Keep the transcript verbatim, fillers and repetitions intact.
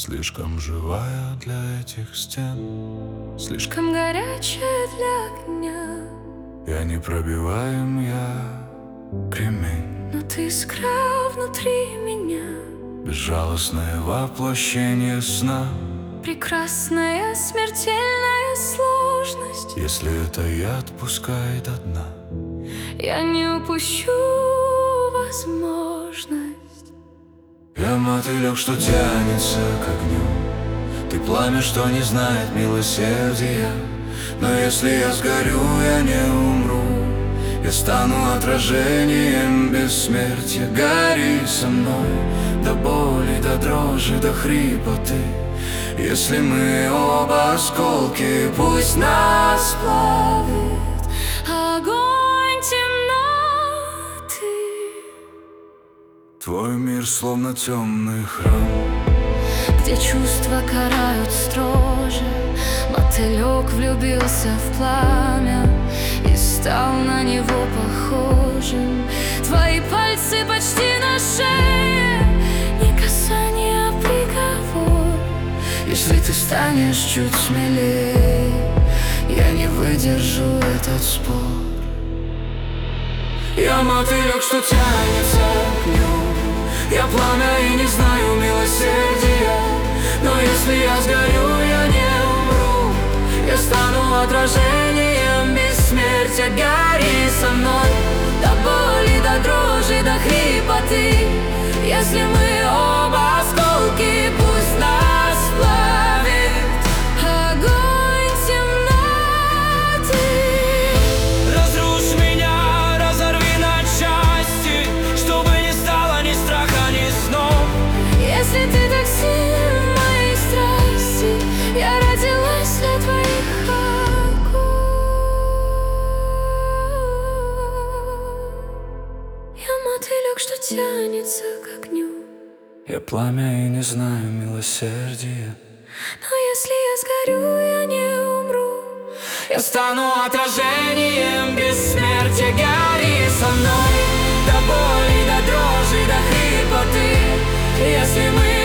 слишком живая для этих стен, слишком горячая для огня. Я не пробиваем, я кремень, но ты искра внутри меня, безжалостное воплощение сна, прекрасная смертельная сложность. Если это яд, пускай до дна. Я не упущу возможность. Я мотылек, что тянется к огню, ты пламя, что не знает милосердия. Но если я сгорю, я не умру, я стану отражением бессмертия. Гори со мной до боли, до дрожи, до хрипоты. Если мы оба осколки, пусть нас плавит огонь темноты. Твой мир словно темный храм, где чувства карают строже. Мотылек влюбился в пламя и стал на него похожим. Твои пальцы почти на шее, не касание, а приговор. Если ты станешь чуть смелее, я не выдержу этот спор. Я мотылек, что тянется к огню, я пламя и не знаю милосердия. Но если я сгорю, я не умру, я стану отражением бессмертия. Гори со мной до боли, до дрожи, до хрипоты. Если мы оба осколки, пусть нас плавит огонь темноты. Разрушь меня, разорви на части, чтобы не стало ни страха, ни снов. Если ты так сильна в моей страсти, я родилась для твоих оков. Я мотылек, что тянется к огню, я пламя и не знаю милосердия. но если я сгорю, я не умру, Я стану отражением бессмертия. Гори со мной до боли, до дрожи, до хрипоты. Если мы